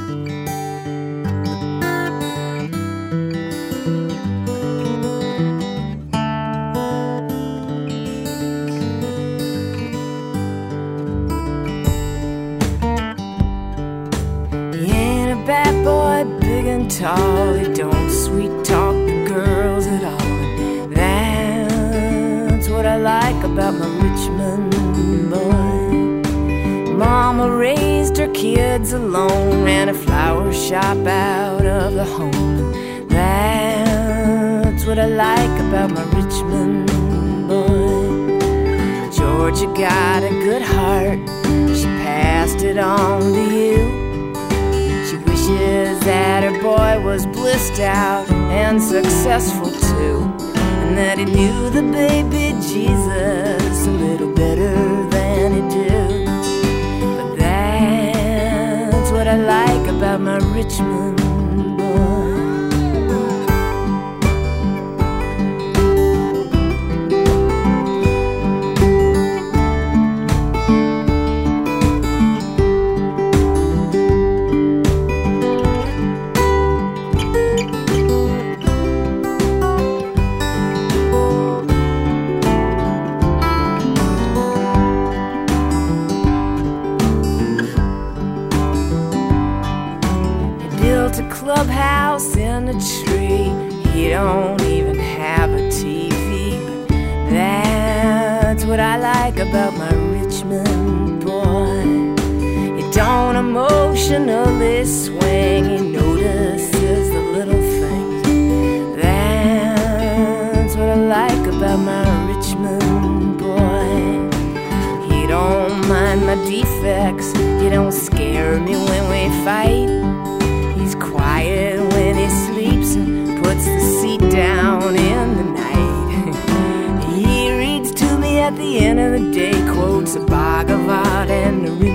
Bad boy, big and tall, he don't sweet talk the girls at all. That's what I like about my Richmond boy. Mama raised her kids alone, ran a flower shop out of the home. That's what I like about my Richmond boy. Georgia got a good heart, she passed it on to you. Wishes that her boy was blissed out and successful too, and that he knew the baby Jesus a little better than he did. But that's what I like about my Richmond boy. Clubhouse in a tree, he don't even have a TV, but that's what I like about my Richmond boy. He don't emotionally swing, he notices the little things. That's what I like about my Richmond boy. He don't mind my defects, he don't scare me when we fight. He's quiet when he sleeps and puts the seat down in the night. He reads to me at the end of the day, quotes a Bhagavad and a